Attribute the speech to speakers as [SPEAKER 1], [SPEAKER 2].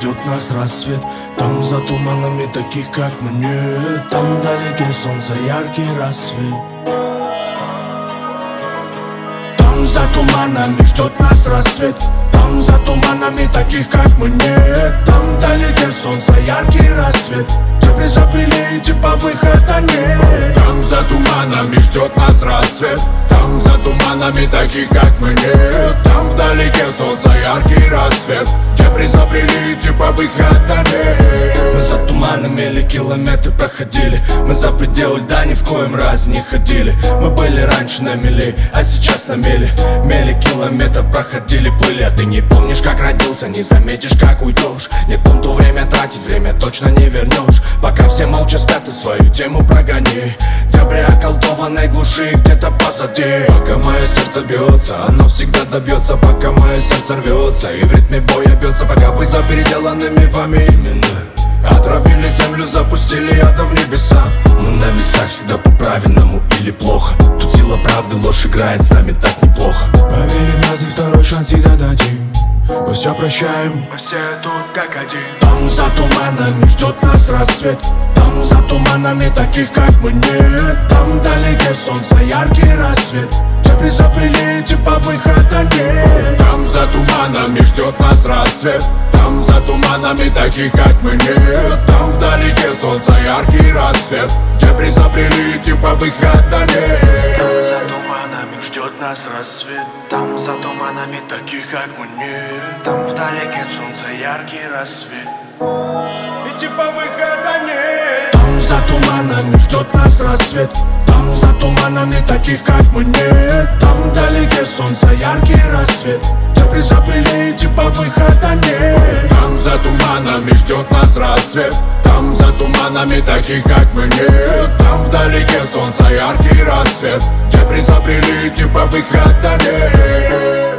[SPEAKER 1] ждет нас рассвет. Там за туманами таких как мы нет. Там вдалеке солнце, яркий рассвет. Там за туманами ждет нас рассвет. Там за туманами таких как мы нет. Там вдалеке солнце, яркий рассвет. Теперь запрели, типа выхода нет.
[SPEAKER 2] Там за туманами ждет нас рассвет. Там за туманами таких как мы нет. Там вдалеке солнце, яркий рассвет. Дебри забрели, типа выхода нет.
[SPEAKER 1] Мы за туманами или километры проходили. Мы за пределы льда ни в коем разе не ходили. Мы были раньше на мели, а сейчас на мели. Мели километров проходили, плыли. А ты не помнишь, как родился, не заметишь, как уйдешь. Нет пункту время тратить, время точно не вернешь. Пока все молча спят, и свою тему прогони. Дебри околдованной глуши где-то позади.
[SPEAKER 2] Пока мое сердце бьется, оно всегда добьется. Пока мое сердце рвется и в ритме боя бьется. Пока вы за переделанными вами именно отравили землю, запустили ядом в небеса.
[SPEAKER 1] Мы на весах всегда по-правильному или плохо. Тут сила правды, ложь играет с нами так неплохо.
[SPEAKER 2] Поверим в нас и второй шанс всегда дадим. Мы все прощаем, мы все тут как один.
[SPEAKER 1] Там за туманами ждет нас рассвет. Там за туманами таких как мы нет. Там вдалеке солнце, яркий рассвет. Теперь запрели, типа выхода нет.
[SPEAKER 2] Там за туманами ждет нас рассвет. Там за туманами таких как мы нет. Там вдалеке солнце, яркий рассвет. Дебри забрели, типа выхода нет.
[SPEAKER 1] Там за туманами ждет нас рассвет. Там за туманами таких как мы нет. Там вдалеке солнце, яркий рассвет. И типа выхода нет. Там за туманами ждет нас рассвет. Там за туманами таких как мы нет. Там вдалеке солнце, яркий рассвет. Теперь запрели, типа выхода нет.
[SPEAKER 2] Там за туманами ждет нас рассвет. Там за туманами таких как мы нет. Там вдалеке солнце, яркий рассвет. Дебри забрели, типа выхода нет.